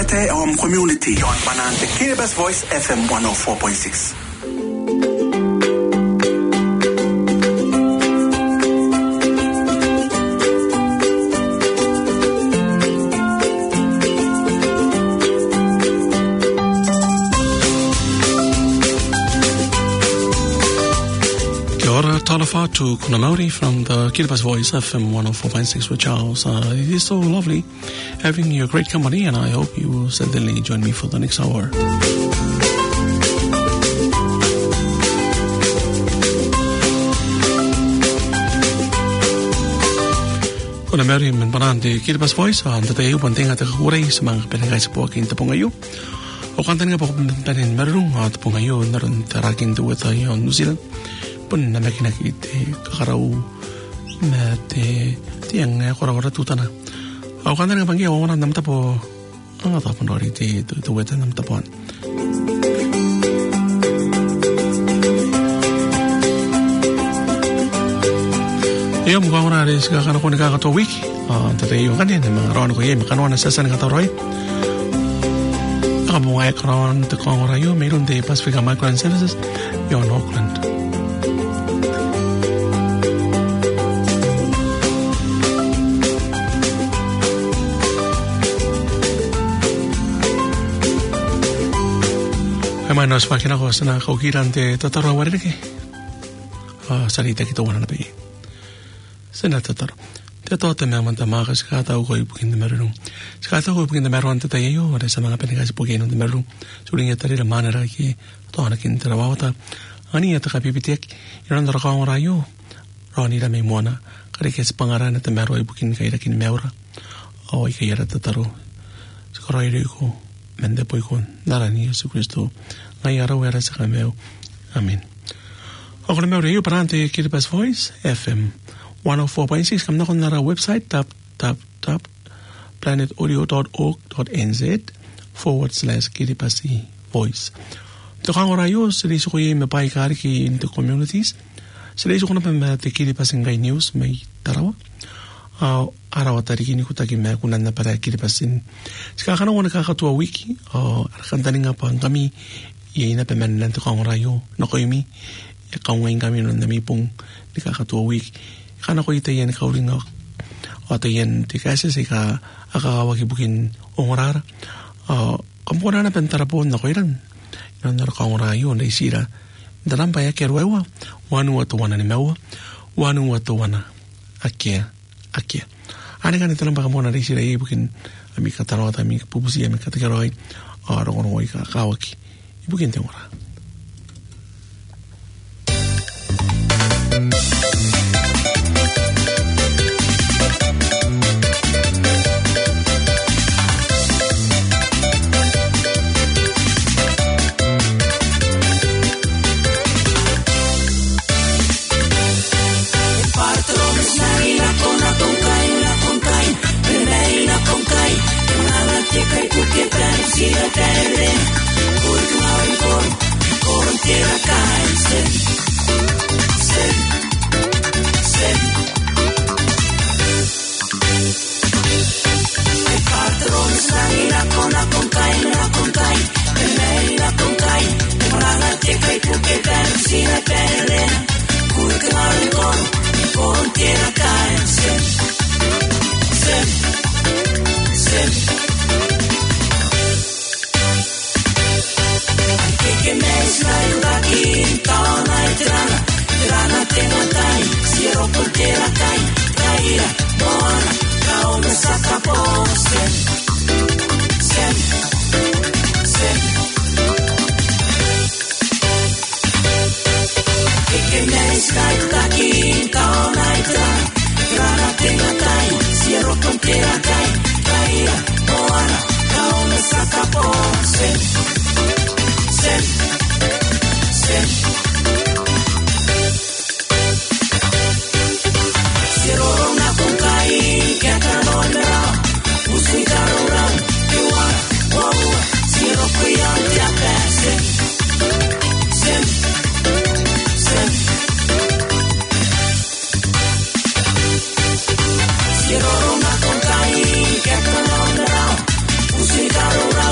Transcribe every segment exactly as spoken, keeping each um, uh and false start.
te om community yon banante Kiribati Voice F M one oh four point six. Talofa to Kunamauri from the Kiribati Voice F M one oh four point six with Charles. Uh, it is so lovely having your great company, and I hope you will certainly join me for the next hour. Kunamauri men banan the Kiribati Voice and the day one thing at the Hurray Samang Penagais Pokin the Pongayu. O kantan nga po Penin Merung at Pongayu naran tarakin to with on New Zealand. Pun na makinakite kakaraw na te tiang kora-kora tutana. Ako kanda nga panggi awan nam tapo ang atapon ori te tuweta nam tapon. Iyo mukha ko na rin sa kakano ko ni kakato week. Tatay yung kanin mga rawan ko yung makanuan na sasan nga taroy. Nakabungay ko rawan te kong rayo mayroon te Pacifica Microland Services yon Auckland. Manos pakin ako sa nakaukiran te tataro wari ke. Ah, salita kita wana na pagi. Sana tataro. Teto te memang tamaga sekata ko ibukin de merung. Sekata ko ibukin de merung te tayo wala sa mga panigas ibukin de merung. Suling tari la manera ki to ana kin trawata. Ani ata kapipitek iran dara ka rayo. Roni la may mona. Kare ke pangaran te mero ibukin kay kin meura. Awai kay ra tataro. Sekara ire ko mende poi kon narani Yesu Kristo. Ngai araw era sa kameo. Amen. Ako na meron iyo parante Kiribati Voice F M one oh four point six. Kam na ko na ra website tap tap tap planetaudio dot org dot n z forward slash Kiribati Voice. To kang orayo sa liso ko yung mapay kari ki into communities. Sa liso ko na pa mati Kiribati ngay news may tarawa. Uh, araw at tarikini ko tagi may kunan na para Kiribati. Saka ka na ko nakakatuwa wiki. Uh, Arakantanin nga pa kami iay na pamanan to kang rayo na ko imi kang ngayon kami nun nami pong nikakatuwa week kana ko itayan kauling ako o tayan tikasi sa ka akakawag ibukin ongorar uh, kampuna na pentarapon na ko iran iran na kang rayo na isira dalam paya kerwewa wanu watu wana ni mewa wanu watu wana akia akia ani kan italang baka muna na isira ibukin ami katarot ami pupusi ami katakaroy o rongonoy kakawaki ibukin te ora. Quiero una con caí, que con onda, música rural.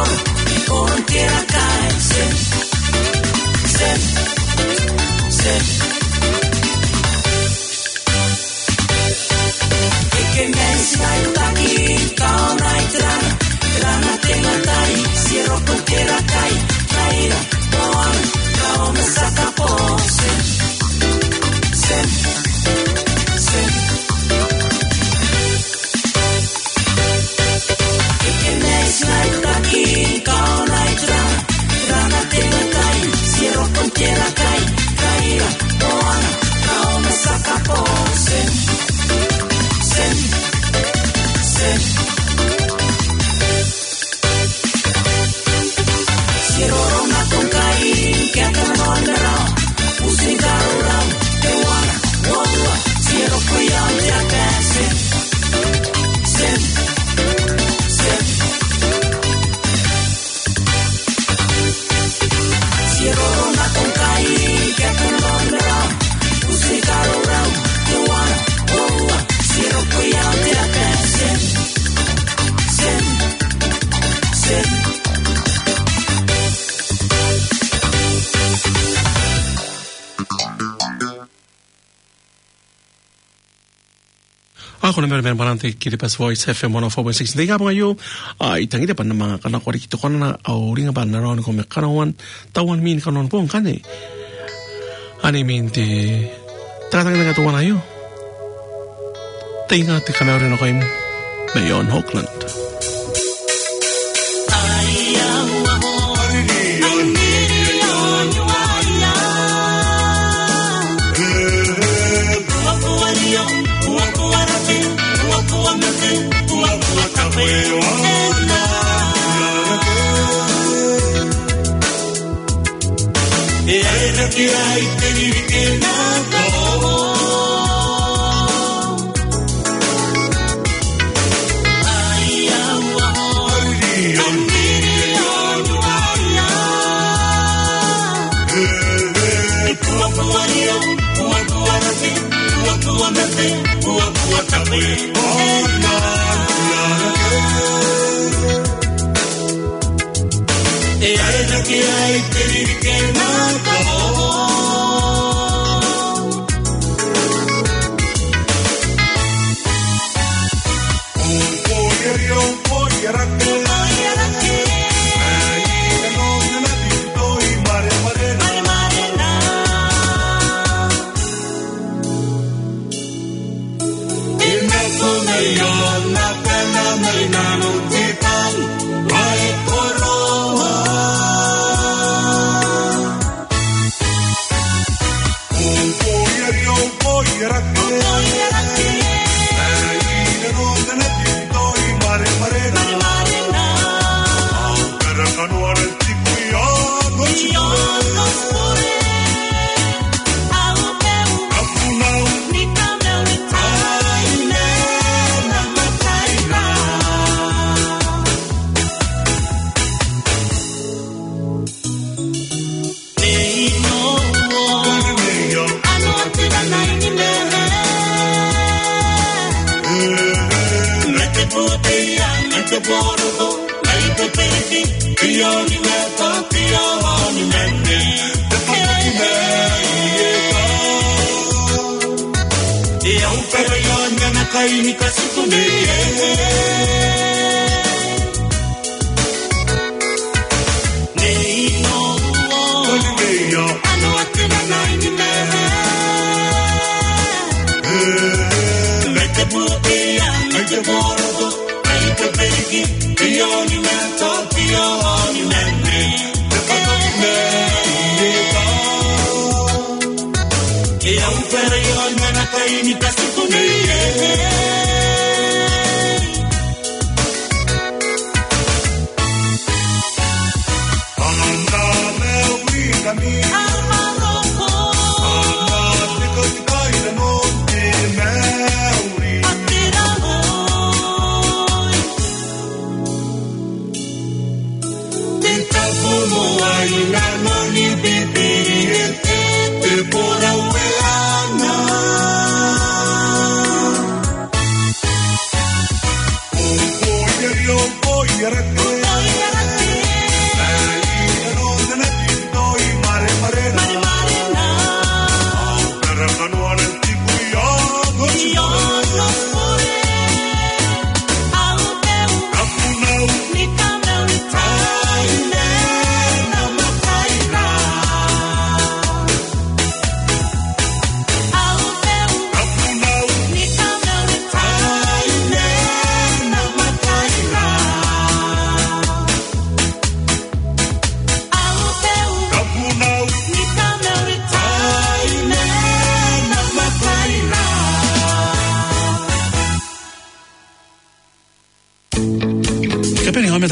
Ako na meron parante Kiripas Voice F M one oh four point six. Hindi ka pa ngayon, ay tangin pa na mga kanakwari kito ko na auring ba na ron kung may kanawan, tawan min kanon po ang kani. Ani min ti, tatang na katuwa na yun. Tayo nga ti kanaw rin ako yung Mayon Hockland.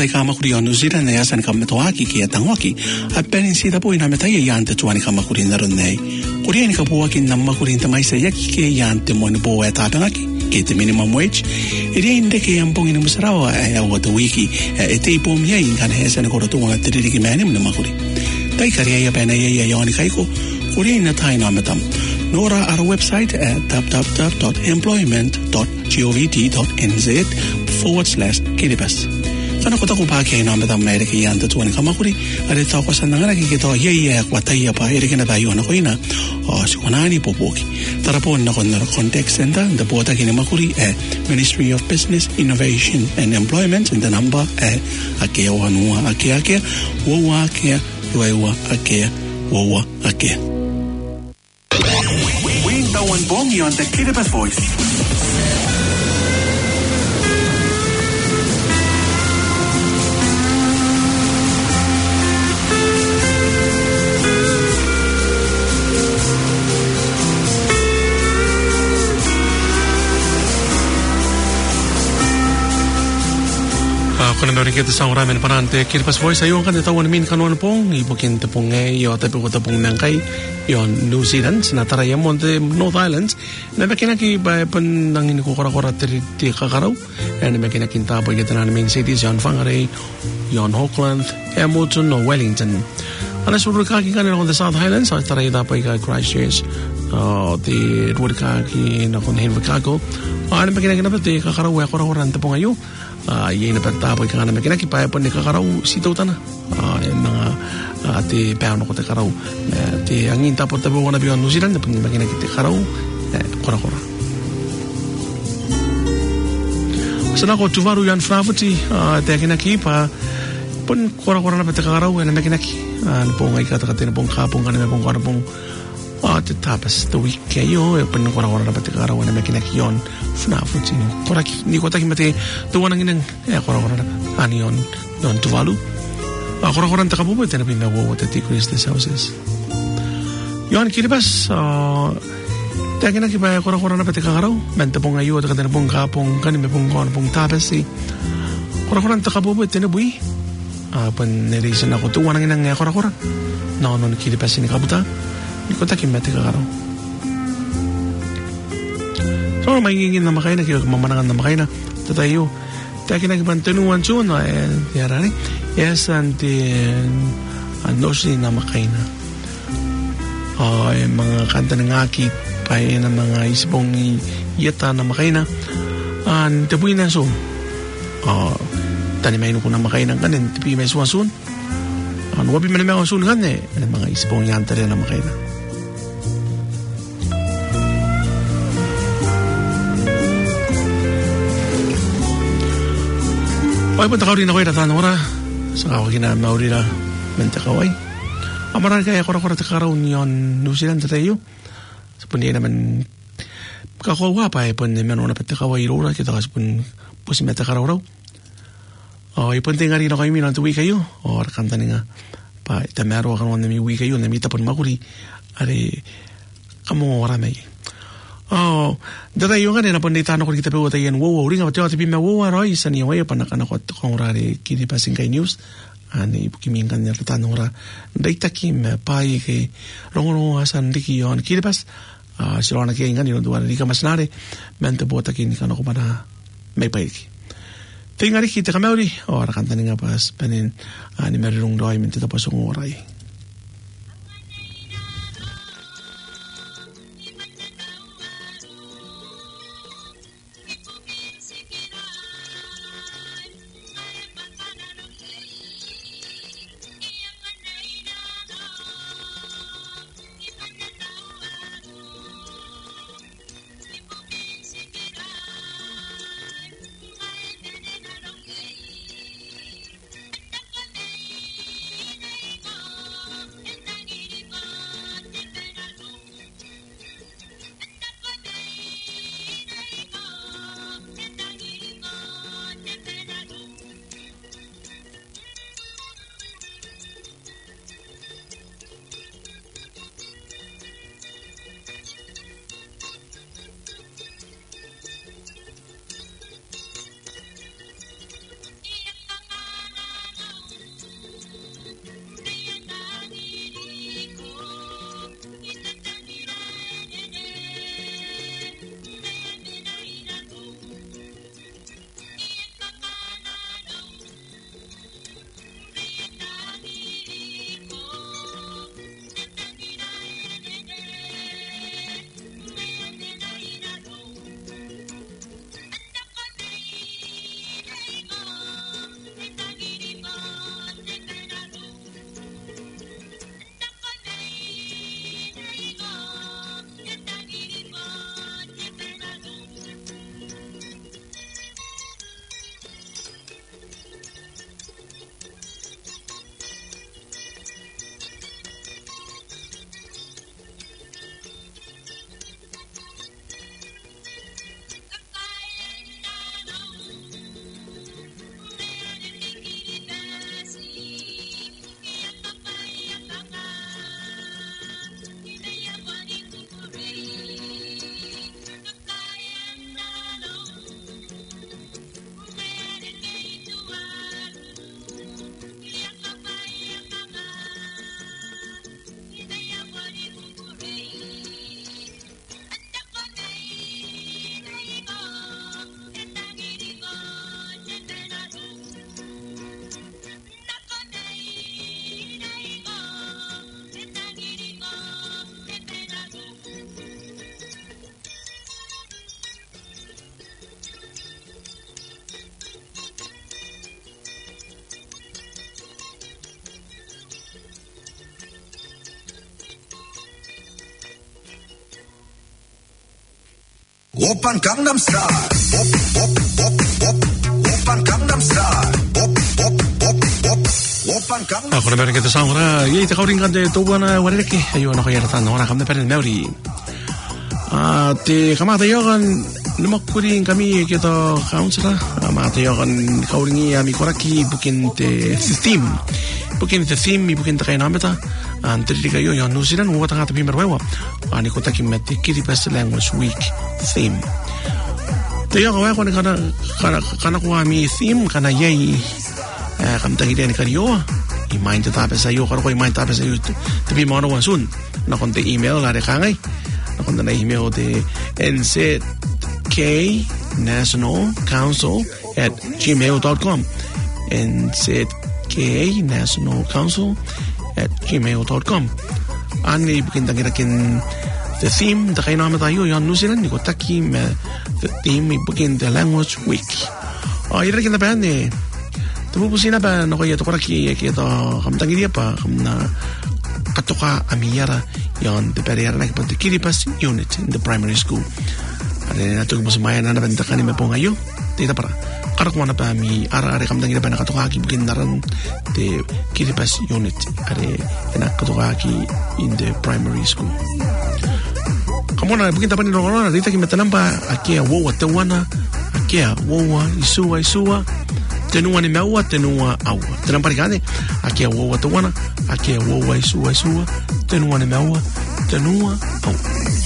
tai kama kuri on New Zealand e asan kama toaki ki atangoki a penin sida po ina metai yante tuani kama kuri naron nei kuri ni kapua ki namma kuri ta mai se yaki ke yante mo ni bo e tatangaki ke te minimum wage iri inde ke ampong ina musarawa e o to wiki e te po mi ai kan he san ko to nga tiri ki mani mo makuri tai kari ya pena ya ya ni kaiko kuri na tai na metam Nora our website at w w w dot employment dot govt dot n z forward slash kiribas. Sana ko ta ko pa ke na me ta mere ke yan ta tuan kama kuri are ta ko san ngana ki to ye ye kwa ta ya pa ere ke na ta yo na ko ina o si kona ni popoki. Tara po na ko na contact center the bota ke na makuri e Ministry of Business Innovation and Employment and the number e ake o anua ake ake wo wa ake wa ake wo wa ake. Tawan Bongi on the Kiribati Voice. Kuna meron kita sa ramen panante Kiribati Voice ayon kan tawan min kanon pong ibukin te pong e yo te po te pong nangkai yon New Zealand na taraya mo te North Islands na makina ki ba pan nang ini ko kora-kora te te kakaraw na makina kinta po kita na main cities yon Whangarei yon Auckland Hamilton o Wellington ana suru ka ki kan on the South Highlands sa taraya da pa ka Christchurch o te ruka ki na kon Henry Cago ana makina kinapa te kakaraw ya kora-kora te pong ayo Uh, yay na pagtapoy ka nga naman kinakipaya po ni kakaraw sitaw ta na uh, yung mga uh, ati peano ko te karaw ati angin tapos tabo ko na biyon New Zealand na po ni makinakiti karaw eh, kora-kora sana ko tuvaru yan fravuti ati uh, kinakipa pun kora-kora na pati kakaraw na makinaki uh, na po ngay katakati na pong kapong ka na pong kora pong Oh, te tapas the week kayo e pen kora kora dapat kara wana makina kion funa futi ni kora ni kota ki mate to wana ngin e kora kora ani on don tuvalu a kora kora ta kabu te na pinga wo te tikris the houses yon kiribas ta kina ki ba kora kora dapat kara men te ponga yo ta kana pong kapong kan me pong kon pong tapas si kora kora ta kabu te na bui a pen ne reason ako to wana ngin e kora kora no no kiribas ni kabuta ni kota ki mate kakaraw. So, maingingin na makay na, kaya mamanangan na makay na, tatayo. Kaya kinakipantunuan siya na, eh, tiyara ni, yes, antin, ano siya na makay na. Oh, eh, mga kanta ng akit, pa eh, na mga isipong yata na makay na, an, tapuin na so. Oh, tanimayin ko na makay na kanin, tipi may suwasun. Ano, wabi man naman ang sungan eh, mga isipong yanta rin na makay na. Ay, punta ka rin ako yung natanong sa ako kinamauri na menta kaway. Amaran kaya kora-kora takaraw niyon New Zealand tayo. Sa pundi naman kakawa pa eh, pundi meron na pati kaway rora kita kasi pun pusi meta karaw raw. O, ipunti nga rin ako yung minang tuwi kayo. O, rakanta nga pa itamero ka naman na may uwi kayo, namita pun makuri. Ari, kamo maramay. Oh, data yung nga na pandita no ko kita pe tayen wo wo ringa pati pi me wo ro isa ni wa pa nakana ko ko rare kini passing kay news ani bukimin kan ya tan ora data kim pai ke rongo asan diki yon kini pas ah sirona ke ngani no duan dika masnare mente bota kini kan ko bana may pai ki tingari kita kamauri ora kan tan nga pas panin ani merung doi mente tapos ng oray. Open Gangnam Style. Op, op, op, op. Open Gangnam Style. Op, op, op, op. Open Gangnam. Ako na meron kita sa ora. Yay, takaw rin kante tuwa na wariki. Ayun ako yata na ora kam na perin meuri. Ah, te kamata yogan numakurin kami kita councilor. Kamata yogan kauringi ami koraki bukin te theme. Bukin te theme bukin te kainameta. Antri kayo yon nusiran wa tanga tapi merwewa. Ani kota kimete Kiribati Language Week theme. Tayo ko ko kana kana kana ko ami theme kana yai eh kam tangi den kariyo. I mind ta pa sa yo ko ko i mind ta pa sa yo. Tabi mo no wasun. Na kon te email la de kangay. Na kon na email de N Z K National Council at gmail dot com. N Z K National Council at gmail dot com. Ani bikin tangirakin the theme, the kainama tayo yon nusiran ni ko taki me the theme bikin the language week. Oh, ira kin ba ni? Tapupusin na ba no kayo to koraki kito kamtangiria pa kamna katoka amiyara yon the barrier like but the Kiribati unit in the primary school. Ari na to mo sumaya na nabenta kanime po ngayo. Tita para karakwa na pa mi ara-ari kamtangiria pa nakatokaki bikin naran the Kiribati unit ari nakatokaki in the primary school. Kamu na bikin tapan ni orang orang. Dita kita tanampa akia wawa tewana, akia wawa isua isua, tenua ni mewa tenua awa. Tanampa ni akia wawa tewana, akia wawa isua isua, tenua ni mewa tenua awa.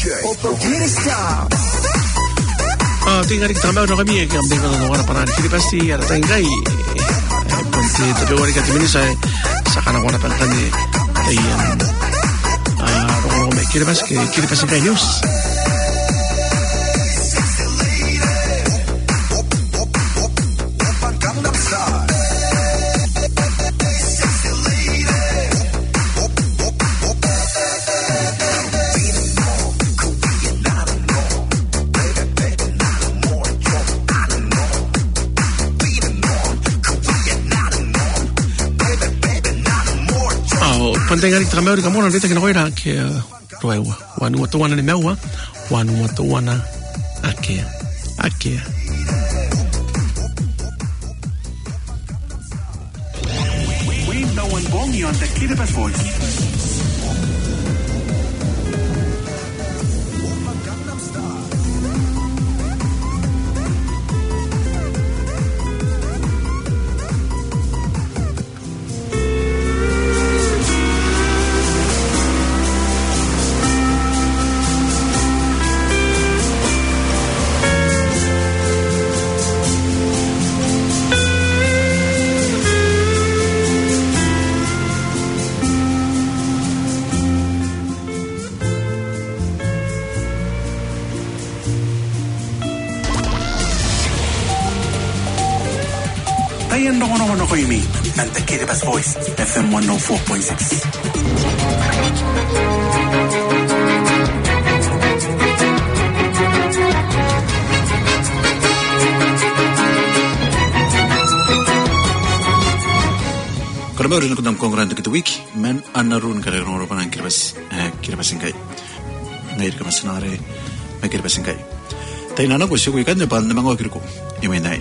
Ah, tinggal kita tambah orang kami yang tinggal orang orang Kiri pasti ada tenggai. Ponte tapi orang kata ini saya sekarang orang pengen ni, ayam. Ah, orang orang Kiri pasti Kiri pasti kayak news. Pantengan kita kamera kamu nanti kita kena kira ke roewa. Wanu watu wana ni mewa, wanu watu wana ake ake. We know one bongi on the Kiribati voice. Ayan nongo-nongo ko yung ng The Kiribati Voice, F M one oh four point six. Karena baru nak dalam kongran kita week, men anarun kare orang orang Kiribati Kiribati singkai, ngair kama senare, men Kiribati singkai. Tapi nana ko siya ko ikan depan namang wakir ko, imenai.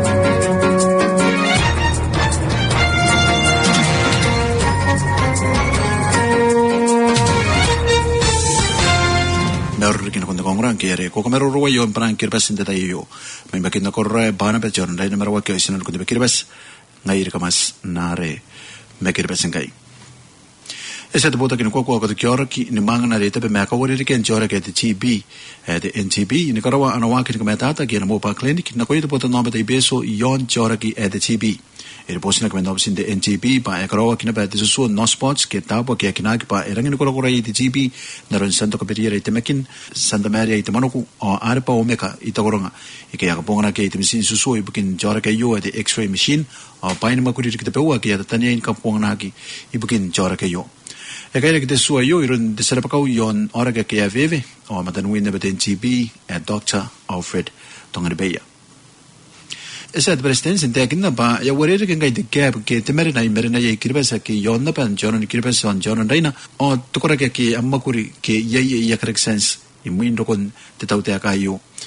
Baru kita kontak orang kiri, kok kamera ruwa yo perang Kiribati sendiri tayo yo, men bakin nak korre bana pejon, dah nama wakil isinan kontak Kiribati, ngair kamas nare. Mekir pesengkai. Esa tu bota kini koko kau tu kiora ki ni mangana reta pe meka wari riken kiora ke te T B, te N T B. Ini karawa anawa kini kemetata ki anamu pa klinik. Na koi tu bota nama te ibeso yon kiora ki te T B. Iri posi na kemetapa sin te N T B pa e karawa kina pa te susu no spots ke tapa ki akina ki pa erangin kora kora i te T B. Naron santo kapiriera i te mekin Santa Maria i te manuku o are pa o meka i te koronga. Ike ya kapongana ke i te mesin susu i bukin kiora ke yo te X-ray machine. O pain makuri kita pewa ki ata tanya in kapongana ki i bukin kiora ke yo. E kaya kita sua yo iron de serapa kau yon ora ke kia veve o matanwin na beten T B at Doctor Alfred Tongarebeya. Esa de presidente inte akinna ba ya warere ke ngai de gap ke temere na imere na ye Kiribati ke yon na pan jonon Kiribati on jonon reina o tokora ke ki amakuri ke ye ye ya correct sense imuin rokon te taute akayo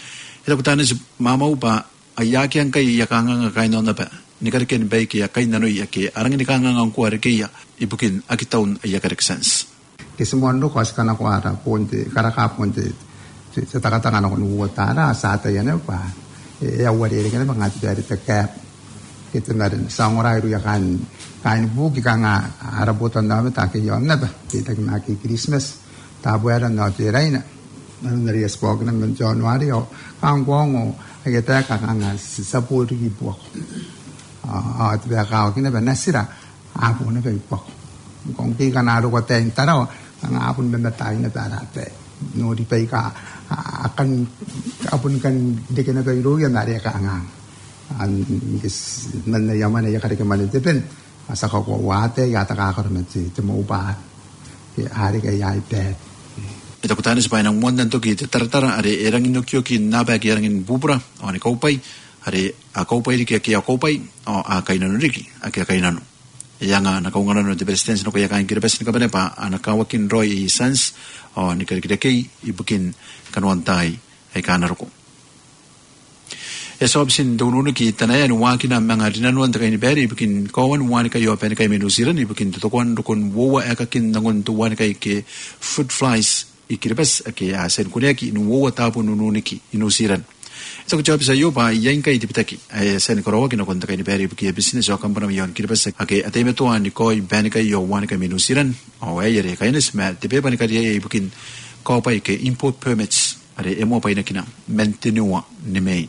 Ito kutana si mamau pa ayaki ang kay yakanga nga kay non na pa ni kariken bay ki yakay nanoy yaki arang ni kanga ang kuwari kaya ibukin akitaon ayakarik sense. Kisimuando ko askana ko ara ponte karaka ponte sa takatanga na ko nuwatara sa ataya na pa e awari ka na mga dari takap ito na rin sa ngoray ru yakan kain buki ka nga arabutan na ta kay yon na ba kita na ki Christmas tabuera na tiray na ano na riyas po ng January o kang kuwango ay kita ka nga sa puri po ako at biya ka ako kinaba nasira ako na kayo po ako kung di ka naro ko tayong taraw ang apon na tayo na tarate no di pa ka akan apon kan di ka na kayo yan nari ka nga an man na yaman na yakari ka malintipin asa ko ko wate yata ka karoon si tumuupahan hari ka yaipet. Ito kutana sa painang mondan to kita tartara are erang inokyo ki nabag erang in bubra o ni kaupay are a kaupay di kaya kaya kaupay o a kainan riki a kaya kainan iya nga nakaungaran no de presidents no kaya kain kirabes ni kabane pa anakawakin Roy Sans o ni karikidakay ibukin kanuantay ay kanaroko eso absin dono ki tanayan waki na mga dinanuan ta kay ni beri ibukin kawan wani kayo pen kay menusiran ibukin tutukuan dukon wowa ekakin nangon tuwan kay ke food flies ikiribas ake asen kuneki nuwo tapu nununiki inusiran so ko job sa yo ba yan kay tipitaki ay sen korowa kino konta kay ni beri buki business o kampana yon kiribas ake ateme to an ko ban kay yo wan kay minusiran o ay yere kay nes ma tipe ban kay ay bukin ko pa ke import permits are emo pa ina kina maintenua ni may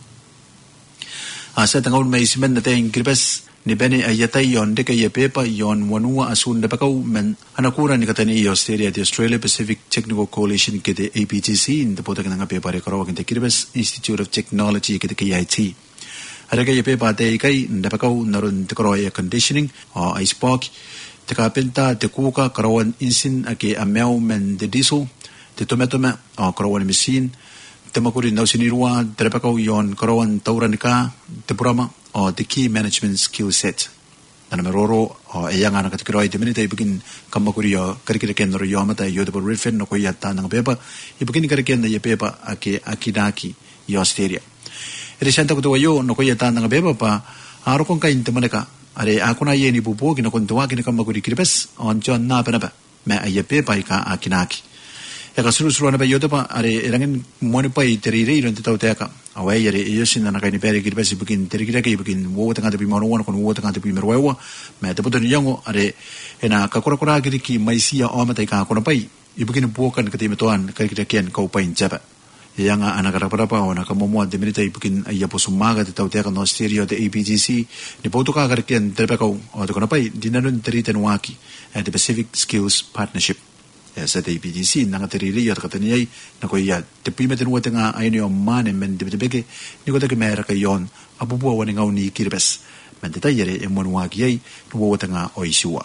asa tangaw may simen na tayong kiribas ni bene ayatay yon de kay pepa yon wanua asun de pakaw men anakura ni katani i Australia the Australia Pacific Technical Coalition kede A P T C in de pota kananga pepa re karawa kente Kiribati Institute of Technology kede K I T ara kay pepa te kay de pakaw naron te karawa air conditioning o ice park te kapenta te kuka karawan insin ake amel men de diesel te tomatoma o karawan machine te makuri na sinirwa te pakaw yon karawan tauran ka te programa o the key management skill set ana meroro o eyang ana katikiro ay diminita ibigin kamakuriyo karikiraken no yo mata yo de rifen no ko yata nang pepa ibigin kariken na yepepa ake akinaki yo Australia eresanta ko to yo no ko yata nang pepa pa aro kon kain temaneka are ako na yeni bubo kino kon tuwa kino kamakuri kiribes on jon na pa na ba me ayepepa ka akinaki eka suru-suru na ba yoto pa are erangin moni pa iterire iron titaw teka away yare iyosin na nakaini pere kiribes ibigin terikira kay ibigin wo tanga tepi manuwan kon wo tanga tepi merwewa me teputo ni yango are ena kakura-kura kiri ki maisia o matay ka ako na pay ibigin buwakan katimituan karikira kian kau pa injaba iya nga anakarapara o nakamumuan diminita ibigin ayapo sumaga titaw teka no stereo de A P G C ni po to ka karikian terpekaw o to ko na pay dinanon teriten waki at the Pacific Skills Partnership sa A P G C nangatiriri at kataniyay na ko iya tepi metin wate nga ayun yung man men dibitibike ni ko ta kimera kayon abubuwa wani ngaw ni Kiribes men detayere emon wagiyay nuwawate nga oisua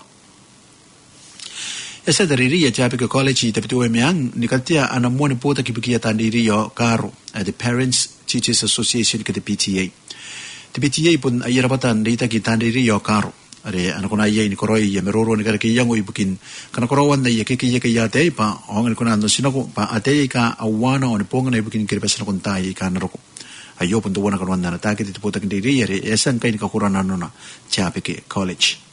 esa dariri ya jabi ko college tepitu emyang ni katia anamon po ta kibikiya tandiri yo karo at the Parents Teachers Association ka the P T A the P T A pun ayirapatan dita ki tandiri yo karo are ana kona yai ni koroi ya meroro ni karaki yango ibukin kana korowan na yake ke yake ya te pa ongan kona no sinako pa ate ka awana on ponga na ibukin kiribes na kontai ka naroko ayo pun tuwana kana na take ti pota kindi yare esan kai ni ka kurana no na chapike college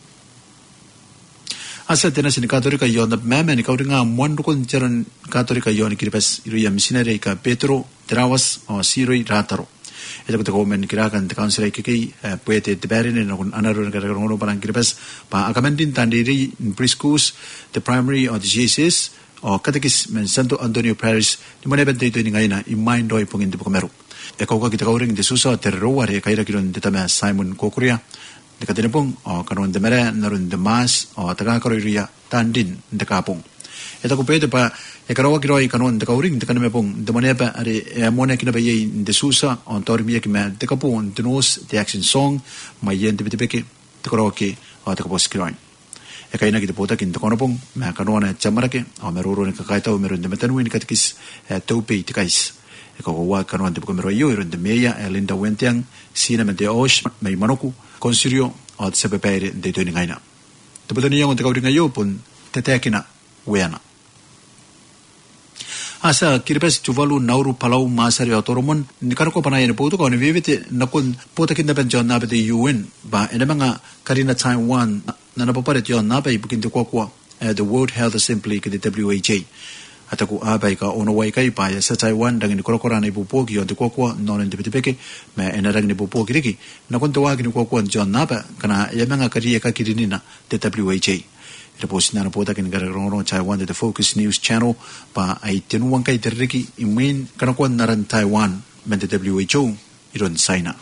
asa tena sin katolika yon na meme ni kauringa mondo kon charon katolika yon kiribes iru ya missionary ka Petro Terawas o Siroi Rataro ito ko tako men kirakan te council ay kiki puwete te berin na kung anaro na karakarong parang kiribes pa akaman din tandiri in preschools the primary o the G S S o katekis men Santo Antonio Parish ni mo neben dito ni ngayon na imain doy pong hindi po kamero ikaw ka kita kauring de susa terrowa re kaira kilon ditama Simon Kokuria de katinipong o kanon de mere naron de mas o tagakaroiria tandin de kapong ito ko pwede pa ekarawa kiroi kanon de kauring de kaname pong de manepa are amone kinabayay de susa on tormiya kima de kapong de nos de action song mayen de bitibeke de karaoke o de kapos kiroi ekay na kita pota kin de konopong ma kanona chamarake o meruro ni kakaita o meron de metanwin katikis tope tikais eko wa kanon de ko meroyo iron de meya Elinda Wentiang sina mente osh may manoku konsirio o de sepepere de to ni ngaina de pota ni yang de kauring ayo pun tetekina weana asa kiribes tuvalu nauru palau masari autoromon ni karko panay ni puto ko ni vivite nakun puta kinda ben John nabe de U N ba ena mga karina Taiwan na napaparet yon nabe bukin ko ko the World Health Assembly ke W H A ataku abay ka ono way kay pa sa Taiwan dang ni korokora na ibupogi yon ko ko non ndi peke me ena dang ni ibupogi riki nakun tawag ni ko ko John nabe kana ya mga kariya ka kirinina de W H A Repos na po takin garagorong Taiwan de the Focus News Channel pa ay tinuwang kay teriki imin kanakuan naran Taiwan men de W H O iron China.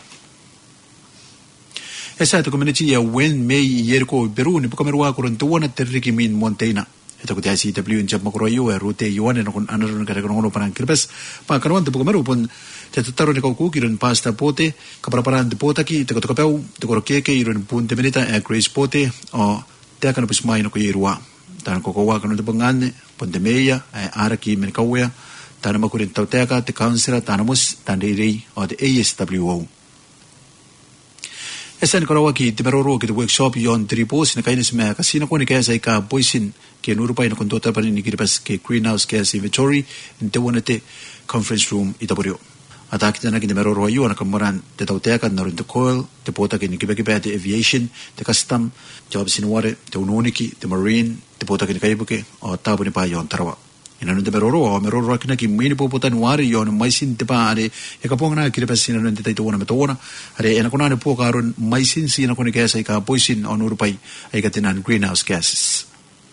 Esa to community ya wen may yerko Peru ni pakamerwa kuron tuwan at teriki min Montana. Ito ko si W in jab makroyo e rute yuan na kun anaron garagorong parang kirbes pa kanakuan de pakameru pon tetaro ni kauku iron pasta pote kaparaparan de potaki te kotokapeu te korokeke iron punte minita e Grace pote o Tea kana pismai no kuirua. Tana kokowa kana de bangane, pondemeya, araki menkawea, tana makurin tauteka te councilor tana mus tandiri o de A S W O. Esan karawa ki timeroro ki workshop yon tripos na kainis me kasina ko ni kaya sa ika boysin ki nurupay na kondota pa ni kiribas ki greenhouse gas inventory in te wonete conference room itaburio. Atak na naging meroro ayo na kamuran te tauteka na rin te coil, te pota ki nikibakiba te aviation, te custom, job sinuware, te ununiki, te marine, te pota ki nikaibuke, o tabo ni pa yon tarawa. Inanon te meroro o meroro akina ki mini puputan wari yon maisin te pa are, e kapong na kiripas sinanon te taito wana metawana, are ena kuna ne po karon maisin sina kuni kaya sa ika poisin o nurupay ay katinan greenhouse gases.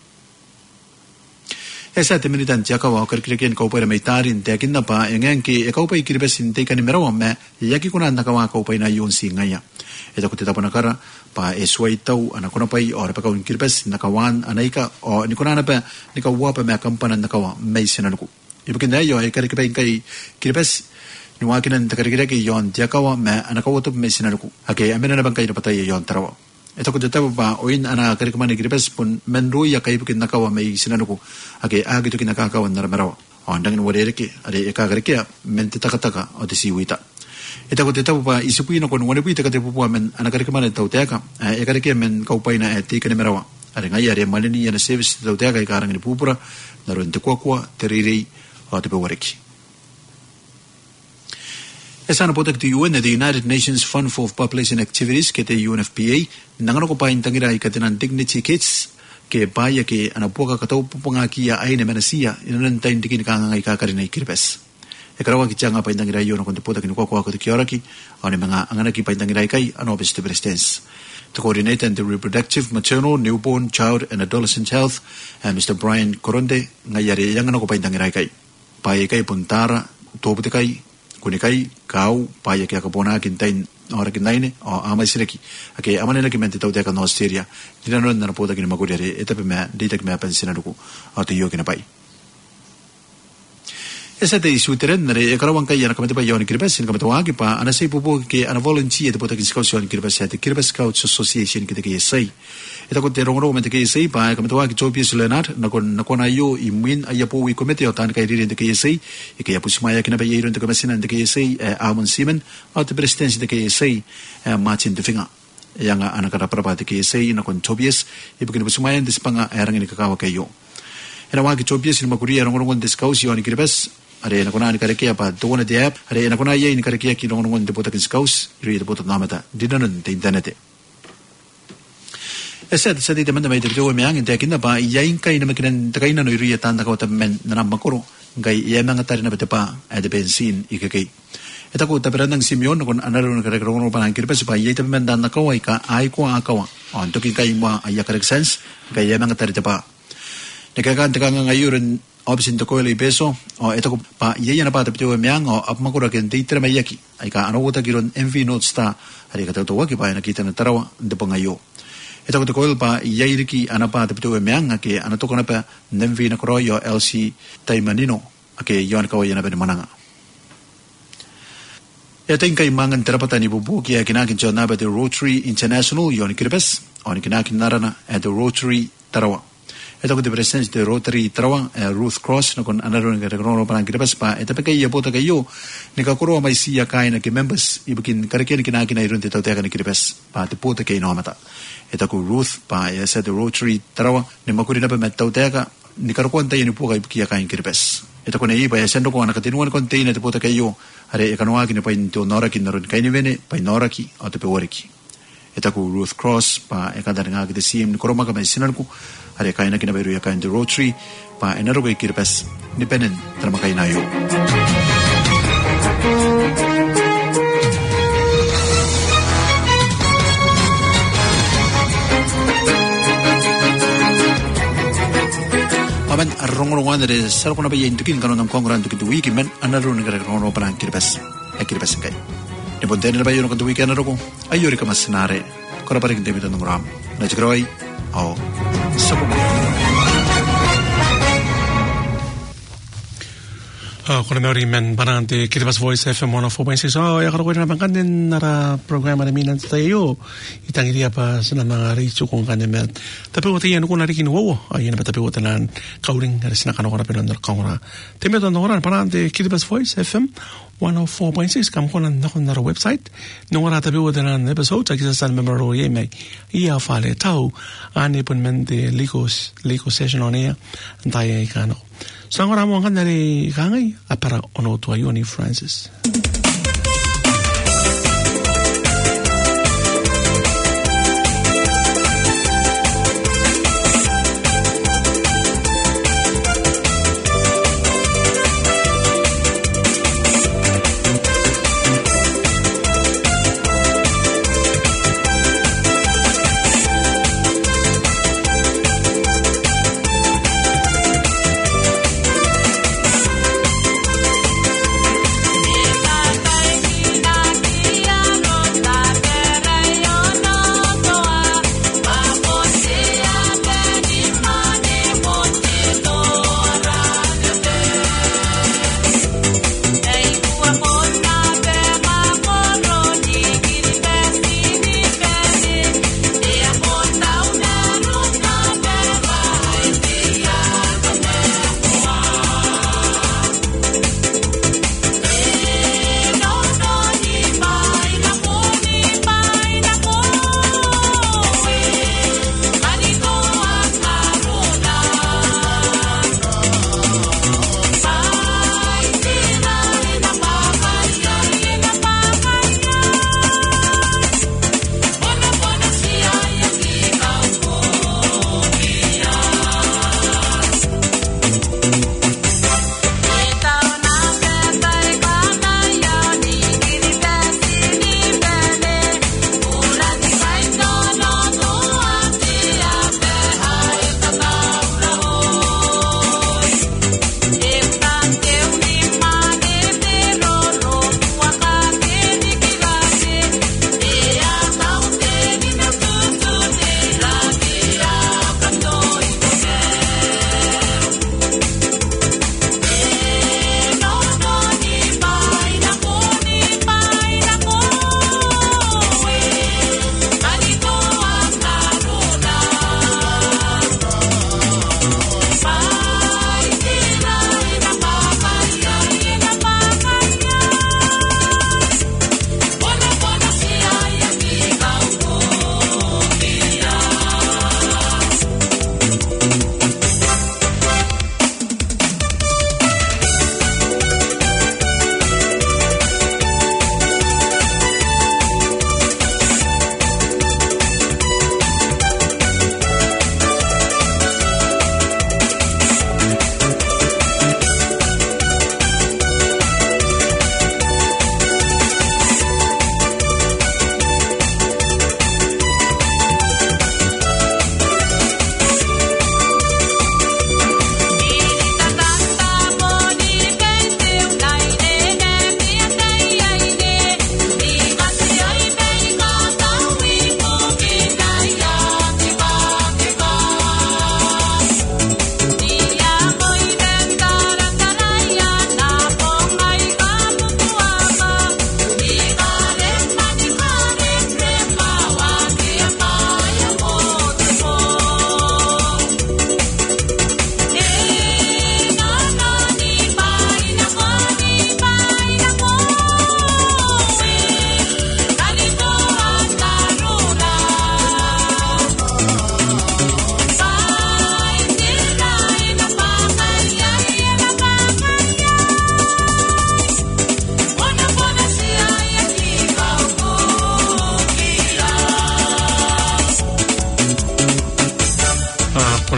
Esa te minitan tia kawa karkirikien kaupay na may tarin te akin na pa engen ki e kaupay kiribesin te kanimerawa me yaki kuna na kawa kaupay na yun si ngaya. Ito ko titapo na kara pa esway tau anak kuna pay o napakawin kiribes nakawan anay ka o ni kuna na pa ni kawa pa may kampanan nakawa may sinanuku. Ibakin na iyo ay karikipay kay kiribes niwakin ang takarikiriki yon tia kawa me anakawatop may sinanuku. Ake amina na bang kayo napatay yon tarawa. Ito ko dito pa oin ana karikaman ni kiribes pun menruya kay bukin nakawa may sinanuku. Ake agito kinakakawan na ramarawa. O andangin wadiriki ade ikakarikya mente takataka o disiwita. Ito ko dito pa isupuin ako nung wanapuita ka tipu po men anakarikaman ito teka ikarikya men kaupay na eti kanimerawa. Ade ngay ade malini yan service ito teka ikarang ni pupura naroon te kwakwa teriri o te pawariki. Esana po tagti U N na the United Nations Fund for Population Activities ke te U N F P A nangano ko pa intangira ikatinan dignity kits ke baya ke anapuka katau pupangaki ay na menasiya inanantay dikin kangangay kakarinay kiribes. Ekarawa ki changa pa intangira yo na konteputa kinukuha ko te kioraki o ni mga anganaki pa intangira kay anobis te presidents. To coordinate the reproductive, maternal, newborn, child and adolescent health and Mister Brian Coronde ngayari yang ano ko pa intangira kay. Paya kay puntara topute kay kunikay kau paya kaya kapona kintain ora kintaine o amay silaki ake amane na kimente tawte ka no Syria dinanon na po ta kinamagudere etape me dita me pensiona duku o te yo kinapai esa te isuteren na re karawang kaya na kamete pa yon kiribes kamete wagi pa ana sei pupo ke ana volunteer te po ta kiskausion kiribes te kiribes Scouts Association kite ke sei ita ko te rongro mente ke sei pa kamete wagi chopi sulenat na kon na kon ayo imin ayapo wi komite o tan kay rin te ke sei e kaya pusmaya kina ba yeron te kamasinan te ke sei Amon Simon o te presidency te ke sei Martin de Finga yang anak kara para te ke sei na kon Tobias e bukin pusmaya des panga erang ni kakawa kayo ina wagi Tobias ni makuri rongro kon discussion ni kiribes are na kuna ni karekia pa tuwa na diap are na kuna ye ni karekia ki nong nong de pota kiskaus ri de pota namata dinan te internet esa de sadi de manda mai de tuwa meang inte kinda pa yain kai na makinan takai na no ri tan ta ko ta men na makoro ngai ye nang tari na betepa ade bensin ikeke eta ko ta perandang Simeon kon anaro na kare kro pa nang kirpa pa ye ta men dan na ko ai ka ai ko akawa on to ki kai ma ay correct sense ngai ye nang tari pa nekakan ta nga ngayuren opsin to ko le peso o eto pa yeya na pa te pito meang o ap makura ken teitra mayaki ay ka ano uta giron M V notes ta ari ka to wa ki pa na kita na tarawa de pangayo eto ko ko pa yeyiki ana pa te pito meang ke ana to ko na pa M V na kroyo L C Taimanino ake yon ka yana pa mananga eto kay mangan terapata ni bubu ki kinakin jona ba the Rotary International yon kirbes on kinakin narana at the Rotary tarawa ito ko de presidente de Rotary Tarawa uh, Ruth Cross no kon anaro nga regrono pa kiribas pa ito pa kayo bota kayo ni kakuro may siya kay na ki members ibukin karakian kinakin na iron titaw teka ni kiribas pa te puta kayo no mata ito ko Ruth pa sa de Rotary Tarawa ni makuri na pa metaw teka ni karukuan tayo ni po kay bukiya kay kiribas ito ko na iba sendo ko nakatinuan container te puta kayo are ekanwa kini pa into noraki naron kaini vene pa noraki o te peworiki ito ko Ruth Cross pa ekadar nga gite sim ni koroma ka sinan ko are kaina kina beru ya kain the Rotary pa enaro ko ikirpas independent trama kainayo. Aban arrong-rongan dari sar ko na ba yentukin kanon ng kongran to wiki men anaro ni gara kono pa kirpas akirpas kay ni bonten na ba yun ko wiki anaro ko ayori ka masnare ko na pa rin debito ng ram na chigroy oh sabo Uh, kuna meori men banante Kiribati Voice F M one oh four point six. Oh, ya karo ko na bangkanin nara programa na minan tayo. Itangi pa sa mga richo kung kanin men. Tapi wata yan ko na rikin wo. Ayan ba tapi wata nan kauring na sina kano ko na pinon na kaura. Teme to noran banante Kiribati Voice F M one oh four point six kam ko na nakon na website. Nung wala tapi wata nan episode sa san memero ye may iya fale tau ani pun men de likos likos session on air antaye kano. So ang oramo ang kanari kangay apara ono tuwa Yoni Francis. If I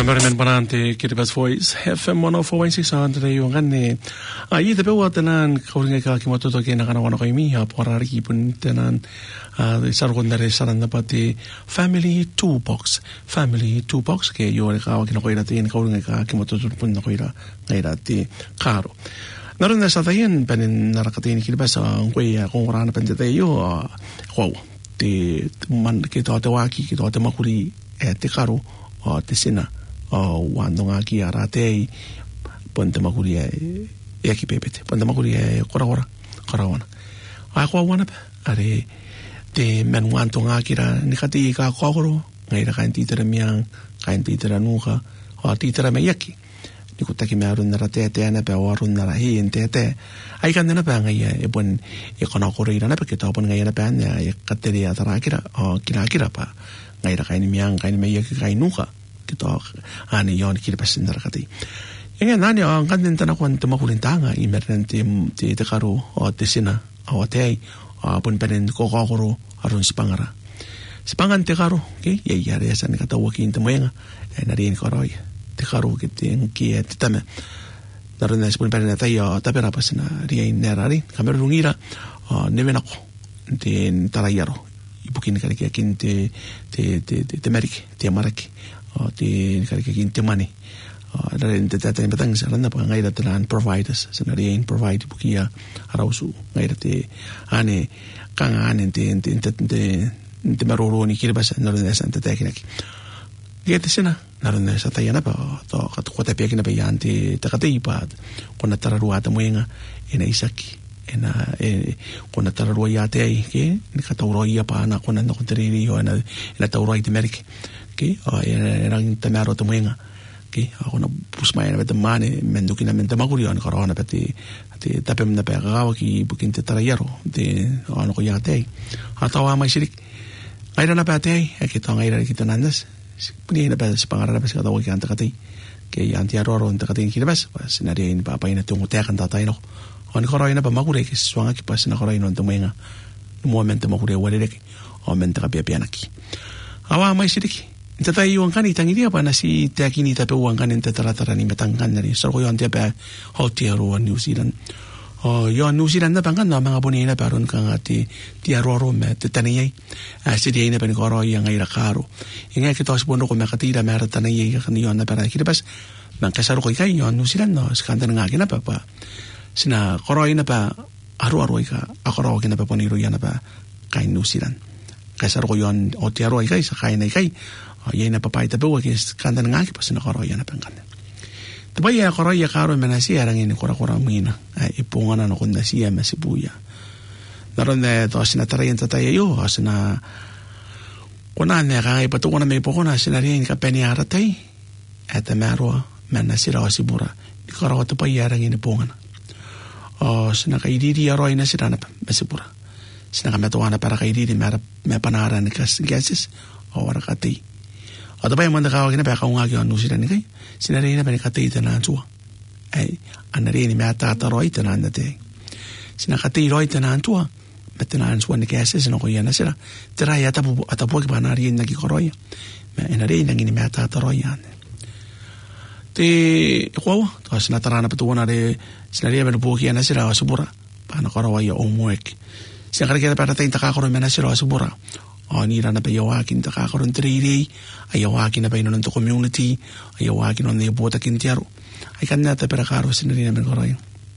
Marimen Banante, Kiribati Voice, F M one oh four point six, and today yung gane. Ay, ito po tanan, kauring ka kimototo kaya nakanawan ako imiha, porari pun tanan, sarukon na rin saran na pati Family two box, Family two box, kaya yung ka kinakoy natin, kauring ka kimototo pun na koy na ngay dati karo. Naroon na sa tayin, panin narakatin Kiribati sa kuya kung rana pan tayo, wow, ti man kita tawaki, kita tamakuri, eh ti karo, o ti sina. O wando nga ki arate ponte makuri e aki pepete ponte makuri e kora kora kora wana a kwa wana are te men wanto nga kira ni kati ka kokoro ngai ra kan titera miang kan titera nuka o titera me yaki ni kutaki me arun na rate te na pe warun na hi ente te ai kan na pa ngai e bon e kono koro ira na pe ke to bon ngai na pa na e kateri atara kira o kira kira pa ngai ra kan miang kan me yaki kan nuka kita ani yon Kiribati narakati. Inga nani ang kantin tanah kuan temakulintanga imerente ti te karo o te sina o te ai pun penen ko kokoro arun spangara. Spangan te karo ke ye yare san kata wakin te moenga e narin koroi te karo ke te ki te tame. Narin pun penen ta yo tapera pasina ri nerari kamer rungira nevenako te tarayaro ibukin kare ke kin te te te te merike te maraki o ti karike kin temani o ren te tata batang sa randa pa ngai data lan providers sa narin provide bukia arausu ngai date ane kang ane te te te te maroro ni Kiribati narin sa te tekinaki gete sina narin sa tayana pa to kat ko te pekina pa yanti takati pa kona tararua ta moenga ina isaki ena e kona tararua ya te ai ke ni katauro ia pa na kona no kontriri yo ena ena tauro i te merike ke o erang tamaro to moenga ke ako na pusmay na beta mane mendukin na menta magurion korona pati ati tapem na pega ki bukin te tarayaro de ano ko yate atawa mai sirik aira na pate e kita ngaira kita nandas puni na pa spangara na pa sa tawo ki anta kati ke yanti aroro anta kati Kiribati pas na rin pa pa ina tungo te kan tatay no on koroi na pa magure ki swanga ki pas na koroi no to moenga no momento magure wale ki o menta ka pianaki awa mai sirik Tata iwan kani tangi dia pa na si te akini tape uwan kani te taratara ni metangkan nari. So ko yon te pa hoti aro New Zealand. O yon New Zealand na pangkan na mga buni na paron ka nga ti ti aro me te taniyay. Si di ay na panikoro yung ngay rakaro. Yung ngay kita osbono ko makatira mera taniyay ka yon na para Kiribati. Mangkasaro ko ikay yon New Zealand no. Skanda na nga kina pa pa. Sina koroi na pa aro-aro ka. Akoro kina pa poniro yan na pa kay New Zealand. Kasaro ko yon o ti aro ikay sa kaya na ikay. O yay na papay tabi wag is kanda nga ki pa sinakoroya na pangkanda. Tabay ya koroya karo menasiya rang ini kura-kura muna. Ay ipungan na kung nasiya masibuya. Naroon na ito sinatarayan tataya yo. Sina kunan na kaya ipatungan na may pukuna sinariyan ka peniaratay. At mero menasira o sibura. Di karawa tapay ya rang ini pungan. O sinakaididi aroy na sila na masibura. Sinakamatuwa na para kaididi may panaran na gases o warakatay. O tapay mo nakawag na pa kaungagi o nusira ni kay. Sinari na pa ni katay tanan suwa. Ay, anari ni mata taroy tanan na te. Sinakatay roy tanan suwa. Batanan suwa ni kaysa sinakuya na sila. Tiray atapu atapu pa nari yung nagikoroy. Inari nang ini mata taroy yan. Te, ikaw, to sinatara na patuwa na rin. Sinari na bukiya na sila o subura. Paano karaway o umuwek. Sinakari kaya pa natin takakoroy na sila o subura. O nira na pa yawakin ta kakaroon triri, ay yawakin na pa inon to community, ay yawakin on na ibuta kintiaro. Ay kan na ta pera karo sinari namin koroy.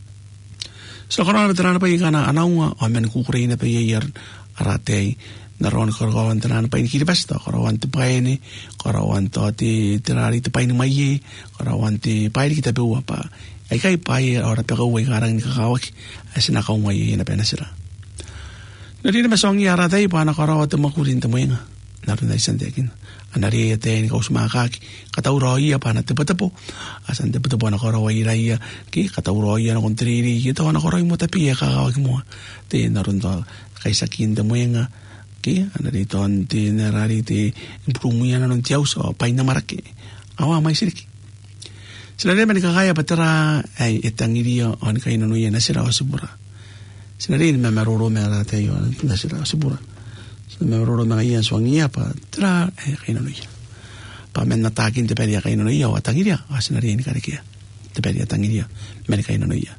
So karoon na tara na pa yung kana anaw nga, o men kukuray na pa yayar arate, naroon karoon tara na pa yung Kiribati, karoon ti paini, karoon to ti tirari ti paini mayi, karoon ti paini kita piwa pa. Ay kay payi, ora pa kaway karang ni kakawak, ay sinakaway na pa na sila. Nari na masong yara tayo pa nakarawa ito makulin ito mo yung naroon na isang tekin. Anari ito yung kausmakaki. Katawro iya pa na tipatapo. Asan tipatapo nakarawa iya iya. Ki katawro iya na kontriri. Ito nakarawa mo tapi ya kakawag mo. Ti naroon to kaysakin ito mo yung ki anari ito ti narari ti imprumo yan na nung tiyaw so pay na maraki. Awa may sirik. Sila naman kakaya patara ay itang iriyo on kayo nanuya na sila o subura. Sinarin may maruro may tayo na sila siguro. May maruro mga iyan suwang iya pa tra eh kayo na pa men na takin te peria kaino ia o tangiria asina ri ni karikia te peria tangiria men kaino ia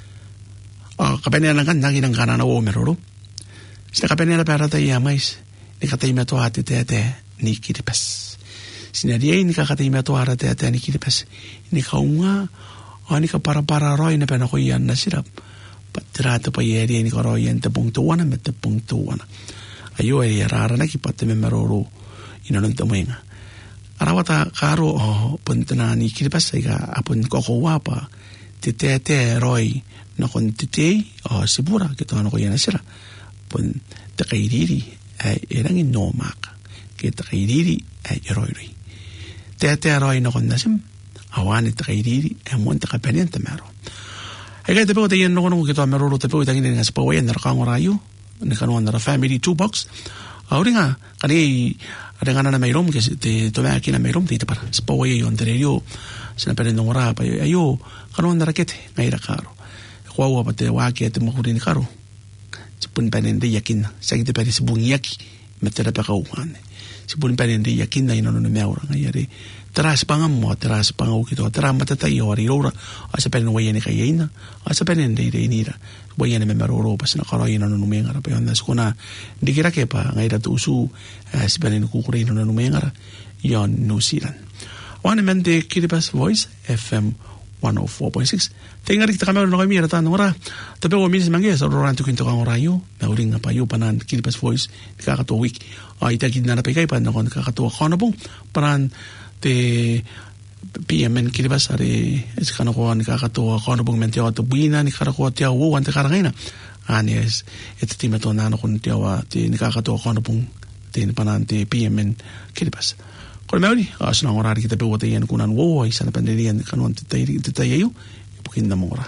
o kapenia na kan nagi nang kana na o meroro sina kapenia la para ia mais ni katai me to ate te te ni kiripas sina ri ni ka katai me to ara te te ni kiripas ni kaunga o ni ka para para roi na pena ko ia na sirap patra te pa ieri ni ko roi ente punto wana me te punto wana ayo e rara na ki patte me meroro ina non te moinga arawata karo o puntana ni kiripas iga apun koko wapa te te te roi na kon te te o sibura ke to no ko yana sira pun te kairiri e erangi no maka ke te kairiri e roi roi te te roi na kon nasim awani te kairiri e mon te kapenen te mero e ga te pego te yen no no ke to mero te pego te ngin ngas po yen ra kangora yu ne kanu andara family toolbox auringa kani rengana na mairom ke te to va aquí na mairom te para spo ye on terio se na perendo ngora pa ayo kanu andara kete ngai ra karo kwa wa pa te wa ke te mo ni karo sipun penende yakin sa ki te pere sibun yaki me te ra pa ka uane sipun penende yakin na ino no me aura ngai re tras panga mo tras panga o ki to tra mata tai ori ora asa penende wa ye ni ka yeina asa penende ire nira voy a me maroro pas na karo ina no menga pa onda skona dikira ke pa ngai ra tusu sipenen ku kure no no menga yon New Zealand one mente Kiribati Voice F M one oh four point six tenga rik takamero no mi ra tan ora te pego mis mangue so ro rantu kinto kan ora yo na uringa pa yo panan Kiribati Voice ka ka to week ai ta kin na pe kai pa no kon ka ka to khona bung paran te P M N Kiribati are es kana ko an ka to kono bung mente o to buina ni kara ko te o ante kara ngaina ani es et timeto na no kun te wa te ni ka to kono bung te ni panante P M N Kiribati ko me oli asna ora ri te pe o te yen kunan wo isa na penderia ni kanu te te te te yo pukin na mora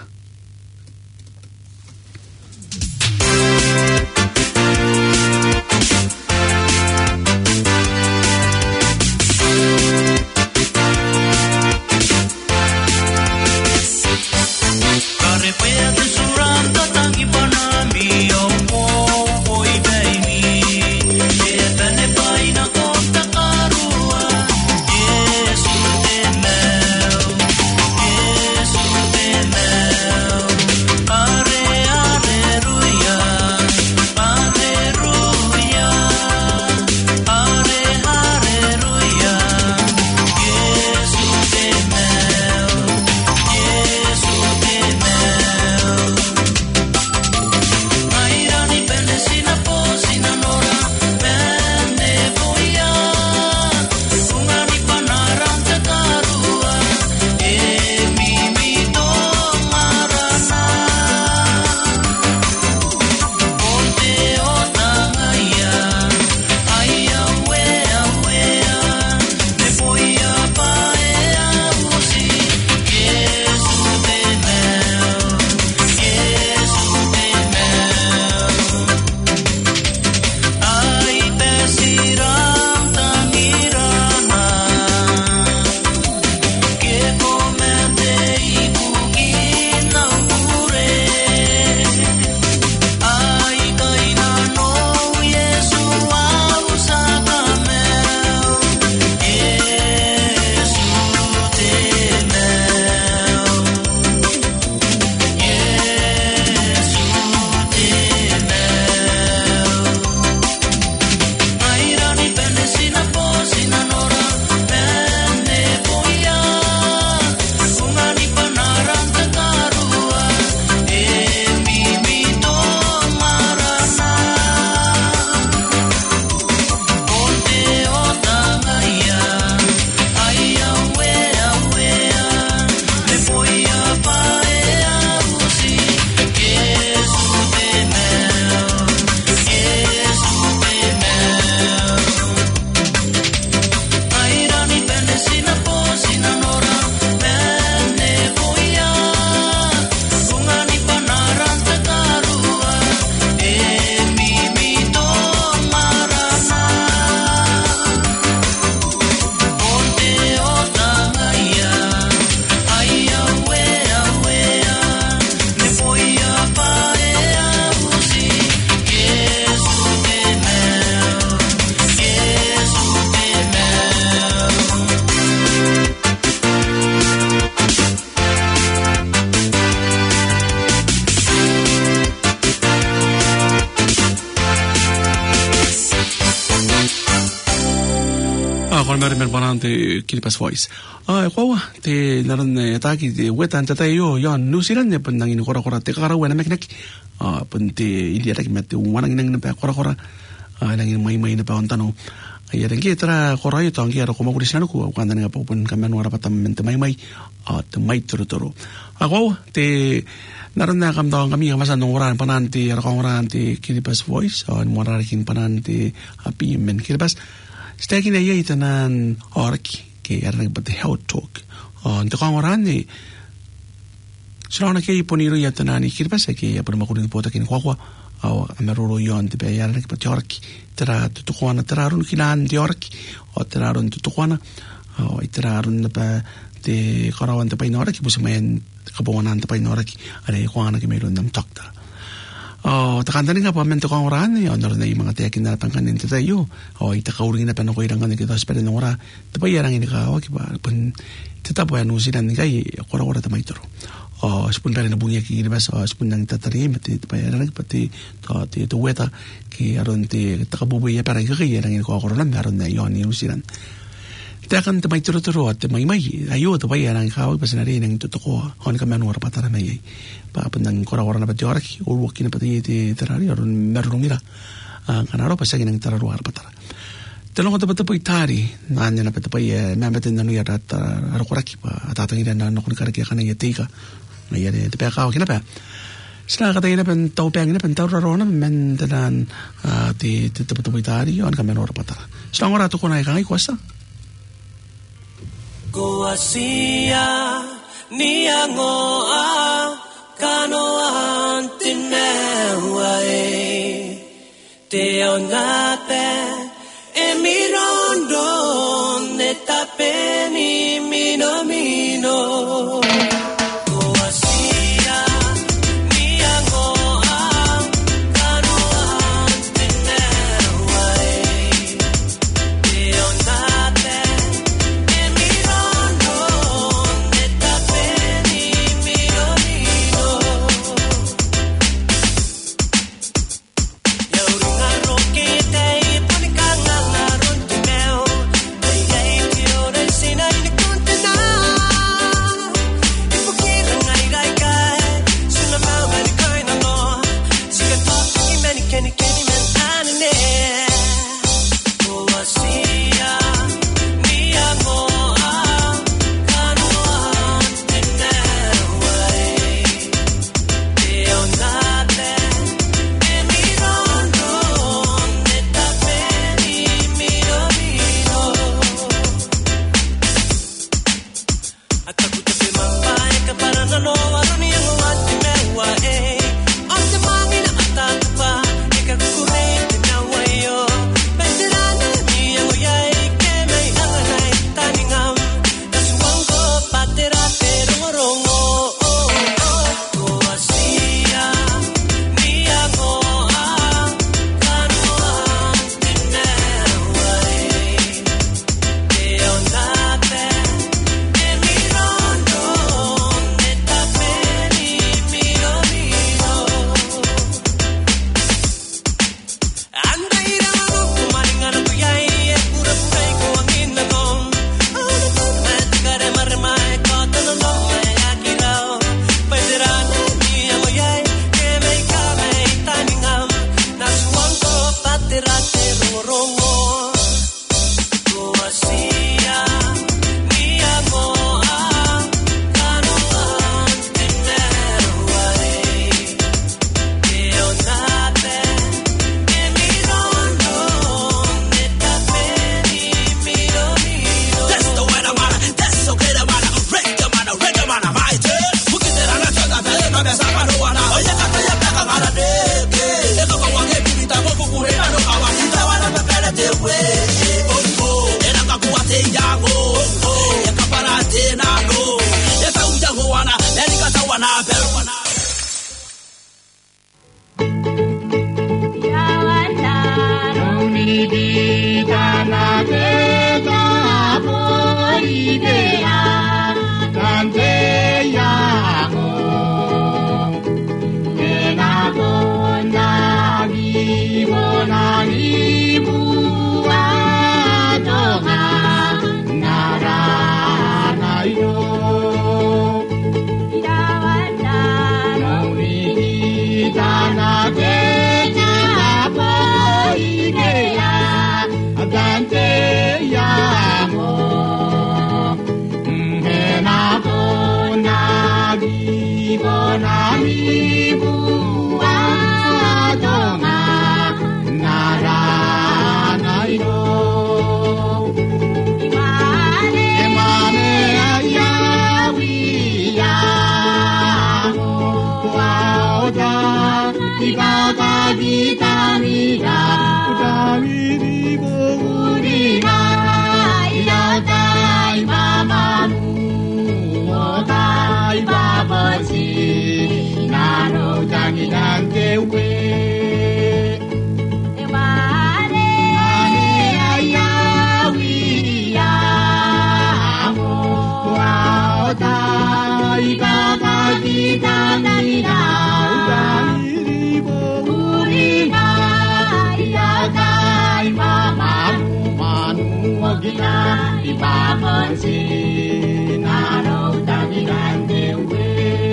Yes, con mer mer banante Kilipas voice. Ah, kwa te naran ataki te wetan tata yo yo nusiran ne pandangin kora kora te kara wena meknek. Ah, pente ilia tak mete wanang nang pa kora kora. Ah, nangin mai mai ne pa ontano. Ay ren ki tra kora yo tangi ara kuma kurisano ku kanda nga pa pun kamen wara patam mente mai mai. Ah, te mai toro toro. Ah, kwa te naran na kam daw kami kamasan ng oran pananti ara kong oran te Kilipas voice. Ah, morarakin pananti api men Kilipas. Steki na yay tanan orki ke arang pati health talk. On te kong oran ni sila na kay poniro ya tanan ni Kilipas ke ya pun makunin po takin kwa kwa aw ameroro yon te be arang pati orki tera tutukwana terarun kinan di orki o terarun tutukwana o terarun na pa te karawan te painora ki busimayan kabawanan te painora ki are kwa na ki meron nam takta. Oh, takanda nga pa mento kang oran ni honor na yung mga tekin na pangkanin ta tayo. Oh, itakauring na panako irang nga kita espera ng ora. Tapos yarang ini ka waki ba pun tetapo anu sinan kay kora-kora ta maitoro. Oh, spun pa na bunya ki bas oh spun nang tatari mati tapos yarang pati to ti to weta ki aron ti takabubuy para kay yarang ini ko kora na meron na yon yung sinan. Takan ta maitoro toro at may may ayo tapos yarang ka wag bas na rin ang totoo hon ka manwar patara may pa pandang kora-kora na pati oraki ulwaki na pati ti terari aron meron mira ang kanaro pa sa ginang tararu patara telong ko tapos itari nanya na pati pa mametin na nuya at arakoraki pa atatangin na nakon karaki ka na yatika na yari te pa ka kina pa sila katay na pen tau peng na pen tararo na men tanan ti ti tapos itari on ka menor patara sila ngora to ko na ikang ikwasa Goasia niangoa Kanoan tinewae te onate emirondo netapeni mino mino Goasia niangoa Kanoan tinewae te onate emirondo netapeni mino mino 원하니 무아도가 와오다 이가가 기담이라 담이리고 우리가 이여다 이마마무 오다 이바버지 나로 장이란 대회 아네 아야 위야 와오다 이가가 기담이라 Gina ibabansi naro dangiran dewe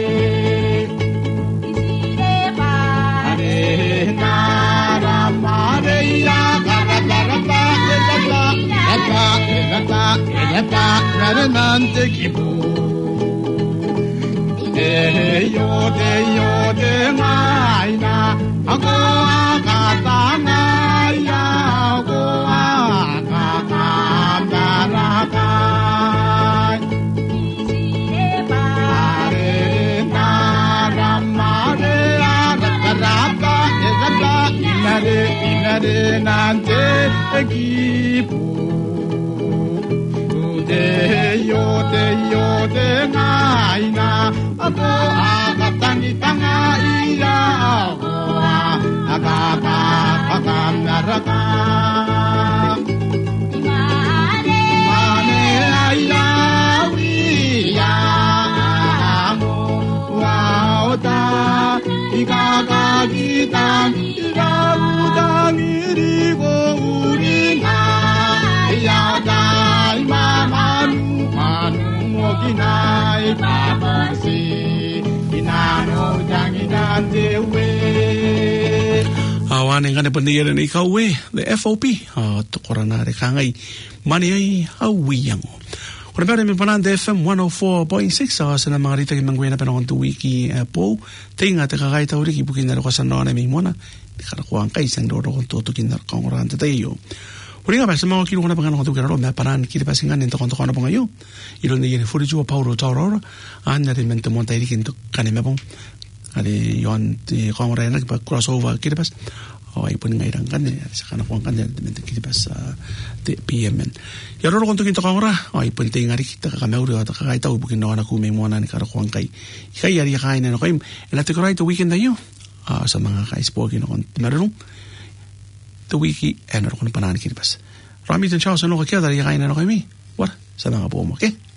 isire pare nara mare ya gara gara gara gara gara gara gara nante kibu de yo de yo de ngai na ako agata ngai ya ako nante ekipu de yo de yo de naina ako agatangi tanga iya ako agaka akamnaraka mane mane aya wiya mo waota igaga gitan udang irigo uringa yagai mamanu manu moginai babasi inano janginan dewe awane ngane pendiere ni kauwe the F O P to korana re kangai mani ai awiyang Kung pwede mi panan F M one oh four point six sa sa mga rita ki mangwena pa nakon tu wiki po tinga te kakai tauri ki bukin na ko sa nona mi mona di kana ko ang kai sang do kon to to kin na ko ran te tayo Kung nga ba sa mga kilo na pangan ko tu kero me panan ki pa singan nto kon to kono pangayo ilo ni yene furi jo Paulo Tauro an na de mente monta iri kin to kanime pong ali yon ti ko ran na crossover ki pas o ay pun ngai rang kan sa kana ko kan de mente ki pas de P M N ya ro kon to kin to ko ra ay pun te ngari kita ka meuro ta ka tau bukin no na ku me mona ni ka ko kai kai yari kai na ko im ela te right weekend da yo sa mga ka sport kin kon meron the wiki and ro kon panan ki pas Rami ten chao sa no ka kaya dari kai na ko mi what sa mga po mo okay